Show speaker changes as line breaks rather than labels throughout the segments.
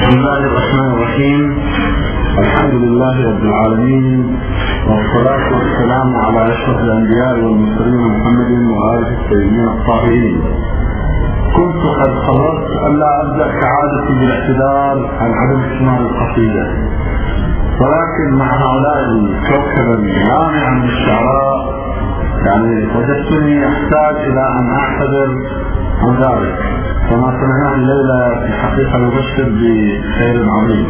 بسم الله الرحمن الرحيم. الحمد لله رب العالمين، والصلاة والسلام على أشرف الأنبياء والمرسلين محمد وآله الطيبين الطاهرين. كنت قد قررت ألا أبدأ كعادتي بالاعتذار عن عدم استماع القصيدة، ولكن مع هؤلاء الكوكب اللامع من الشعراء وجدتني أحتاج إلى أن أعتذر عن ذلك، وما سمعناه الليلة في الحقيقة يبشر بخير عظيم.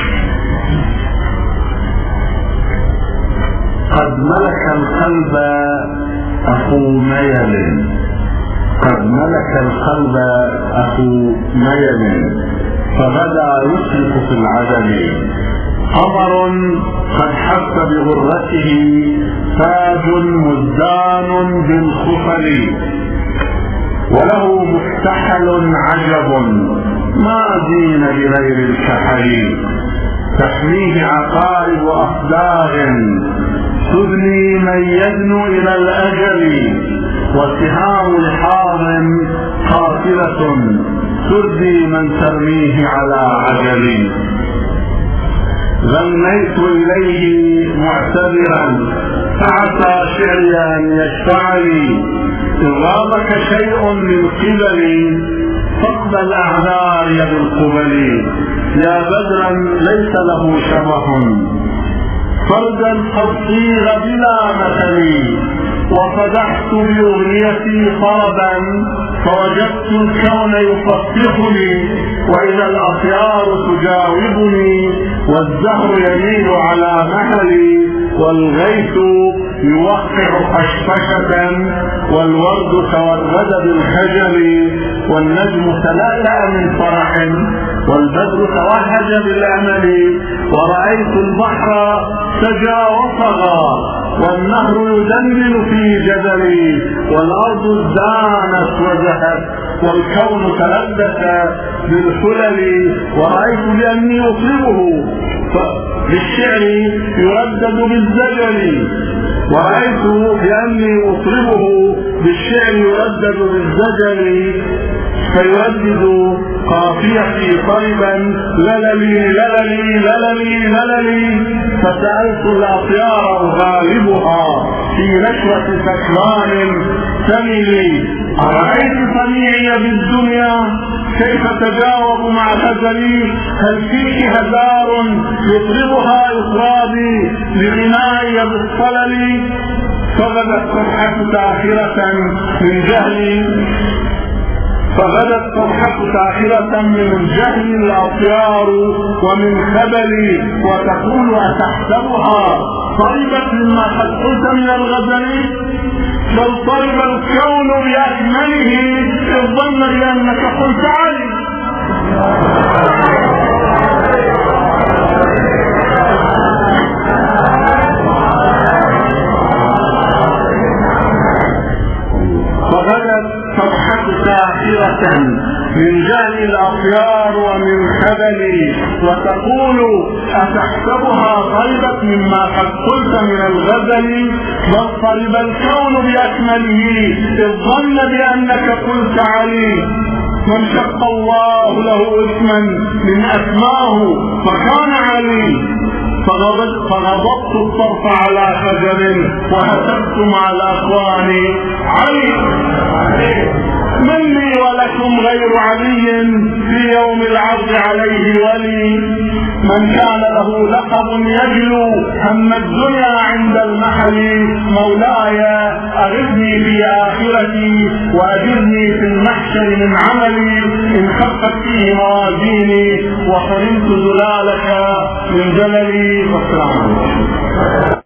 قد ملك القلب أخو ميل، قد ملك القلب أخو ميل، فغدا يسلك في العدل. قمر قد حس بغرته تاج مزدان بالخفل، وله مكتحل عجب ما زين بغير الكحل. تحميه عقارب أصداغ تدني من يدنو إلى الأجل، وسهام لحاظ قاتلة تردي من ترميه على عجل. غنيت إليه معتذرا فعسى شعري أن يشفع لي. إن غابك شيء من قبلي فاقبل أعذاري بالقبل. يا بدرا ليس له شبه فردا قد صيغ بلا مثل، وفدحت بأغنيتي طربا فوجدت الكون يفتحني. وإذا الأطيار تجاوبني والزهر يميل على مهلي، والغيث يوقع خشفشة والورد تورد بالخجل، والنجم تلألأ من فرح والبدر توهج بالأمل. ورأيت البحر سجى وصغى والنهر يدندن في جدلي، والأرض ازدانت وزهت والكون تلبس بالحلل. ورأيت بأني أطلبه بالشعر يردد بالزجل، ورأيت بأني أطلبه بالشعر يردد بالزجل، فيردد قافيتي طربا لللي لللي لللي لللي. فسألت الأطيار غالبها في نشوة سكران سملي. أرأيت صنيعي بالدنيا كيف تجاوب مع غزلي؟ هل فيك هزار يطربها إطرابي لغنائي بالصلل؟ فغدت صبحة ساخرة من جهلي، فغدت صبحة ساخرة من جهل الأطيار ومن خبلي، وتقول أتحسبها طربت مما قد قلت من الغزل؟ بل طرب الكون بأكمله إذ ظن بأنك قلت علي. فغدت صبحة ساخرة من جهل الأطيار ومن خبلي، وتقول أتحسبها طربت مما قد قلت من الغزل؟ بل طرب الكون بأكمله إذ ظن بأنك قلت علي. من شق الله له اسما من أسماه فكان علي، فغضبت الطرف على خجل وهتفت مع الأخوان علي. من لي ولكم غير علي في يوم العرض عليه ولي؟ من كان له لقب يجلو هم الدنيا عند المحل. مولاي أغثني في آخرتي وأجرني في المحشر من عملي، إن خفت فيه موازيني وحرمت ذلالك من جللي. والسلام عليكم.